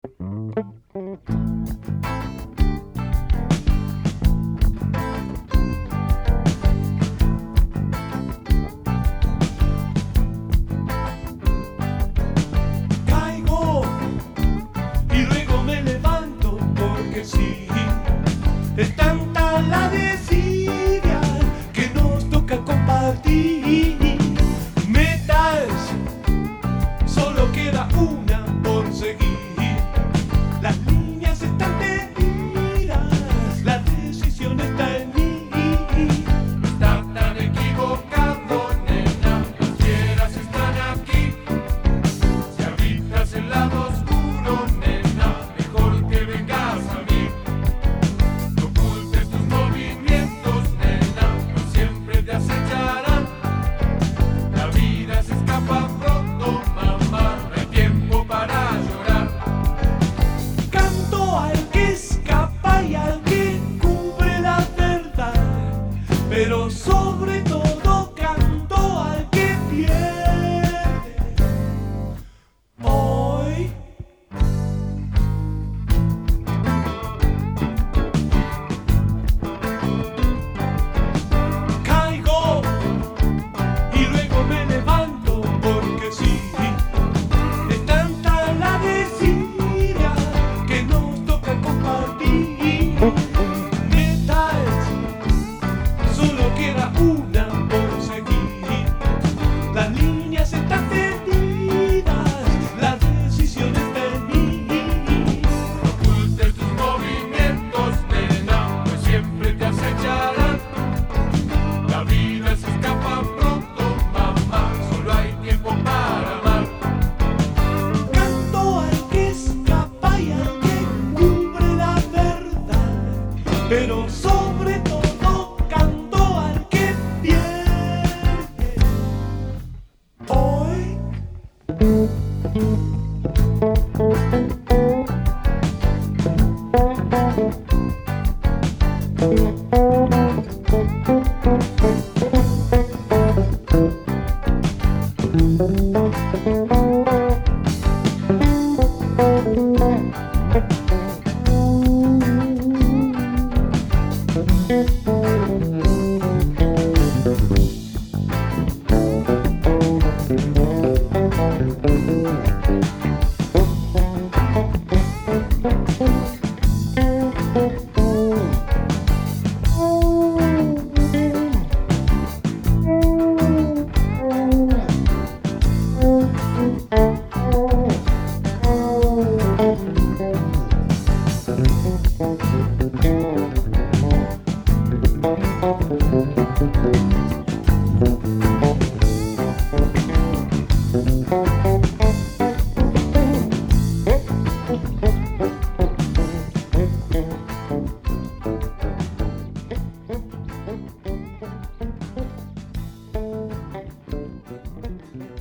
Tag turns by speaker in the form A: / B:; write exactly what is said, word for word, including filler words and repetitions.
A: Caigo y luego me levanto porque sí. Es tanta la desidia que nos toca compartir. Metas, solo queda una por seguir. Las líneas están tendidas, la decisión está en mí.
B: No estás tan equivocado, nena, las fieras están aquí. Si habitas el lado oscuro, nena, mejor que vengas a mí. No ocultes tus movimientos, nena, no siempre te acecharán. La vida se escapa pronto, mamá, no hay tiempo para llorar.
A: Canto al que escapa y al que cubre la verdad, pero sobre todo canto al que pierde hoy. Caigo y luego me levanto porque sí. Es tanta la desidia que nos toca compartir. Metas, solo queda una por seguir. Las líneas están tendidas, la decisión está en mí.
B: No ocultes tus movimientos, nena, no siempre te acecharán. La vida se escapa pronto, mamá, solo hay tiempo para amar.
A: Canto al que escapa y al que cubre la verdad, pero sobre todo canto al que pierde hoy. Thank you.